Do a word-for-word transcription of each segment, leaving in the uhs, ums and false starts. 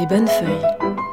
bonnes feuilles.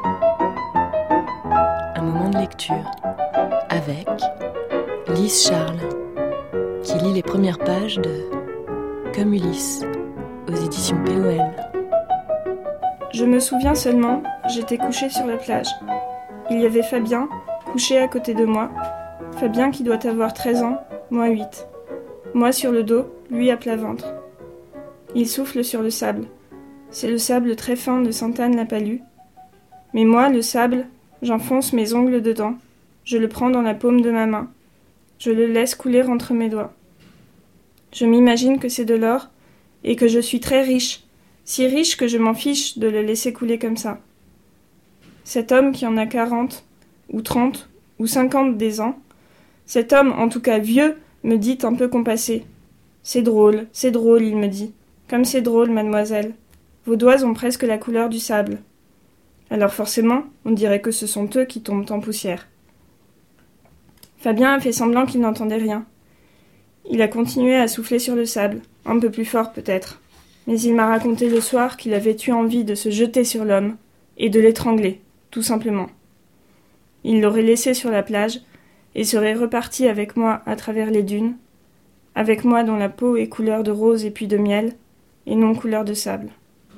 Un moment de lecture avec Lise Charles, qui lit les premières pages de Comme Ulysse, aux éditions P O L. Je me souviens seulement, j'étais couchée sur la plage. Il y avait Fabien, couché à côté de moi. Fabien qui doit avoir treize ans, moi huit. Moi sur le dos, lui à plat ventre. Il souffle sur le sable. C'est le sable très fin de Sainte-Anne-la-Palud. Mais moi, le sable, j'enfonce mes ongles dedans. Je le prends dans la paume de ma main. Je le laisse couler entre mes doigts. Je m'imagine que c'est de l'or et que je suis très riche, si riche que je m'en fiche de le laisser couler comme ça. Cet homme qui en a quarante, ou trente, ou cinquante des ans, cet homme, en tout cas vieux, me dit un peu compassé. C'est drôle, c'est drôle, il me dit. Comme c'est drôle, mademoiselle. Vos doigts ont presque la couleur du sable. Alors forcément, on dirait que ce sont eux qui tombent en poussière. Fabien a fait semblant qu'il n'entendait rien. Il a continué à souffler sur le sable, un peu plus fort peut-être. Mais il m'a raconté le soir qu'il avait eu envie de se jeter sur l'homme et de l'étrangler, tout simplement. Il l'aurait laissé sur la plage et serait reparti avec moi à travers les dunes, avec moi dont la peau est couleur de rose et puis de miel, et non couleur de sable.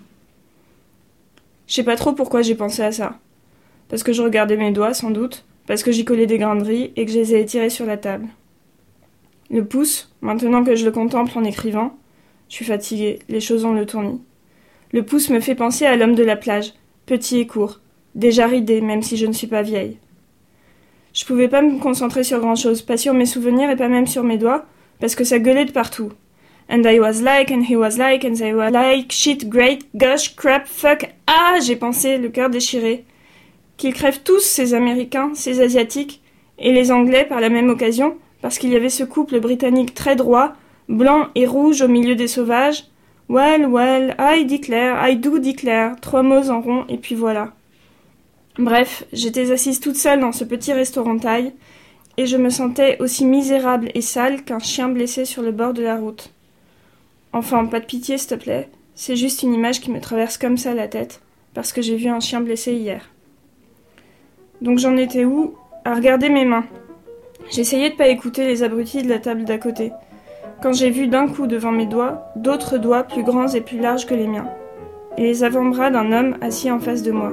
Je sais pas trop pourquoi j'ai pensé à ça. Parce que je regardais mes doigts, sans doute, parce que j'y collais des grains de riz et que je les ai étirés sur la table. Le pouce, maintenant que je le contemple en écrivant, je suis fatiguée, les choses ont le tournis. Le pouce me fait penser à l'homme de la plage, petit et court, déjà ridé, même si je ne suis pas vieille. Je pouvais pas me concentrer sur grand-chose, pas sur mes souvenirs et pas même sur mes doigts, parce que ça gueulait de partout. And I was like, and he was like, and they were like, shit, great, gosh, crap, fuck. Ah, j'ai pensé, le cœur déchiré. Qu'ils crèvent tous, ces Américains, ces Asiatiques, et les Anglais par la même occasion, parce qu'il y avait ce couple britannique très droit, blanc et rouge au milieu des sauvages. Well, well, I declare, I do declare, trois mots en rond, et puis voilà. Bref, j'étais assise toute seule dans ce petit restaurant taille, et je me sentais aussi misérable et sale qu'un chien blessé sur le bord de la route. Enfin, pas de pitié, s'il te plaît. C'est juste une image qui me traverse comme ça la tête, parce que j'ai vu un chien blessé hier. Donc j'en étais où? À regarder mes mains. J'essayais de pas écouter les abrutis de la table d'à côté, quand j'ai vu d'un coup devant mes doigts, d'autres doigts plus grands et plus larges que les miens, et les avant-bras d'un homme assis en face de moi.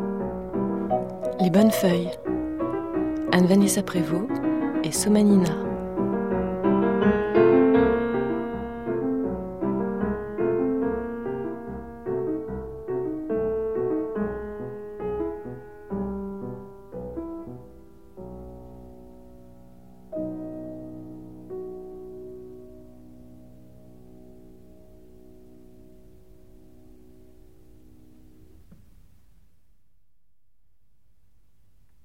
Les bonnes feuilles. Anne-Vanessa Prévost et Somanina.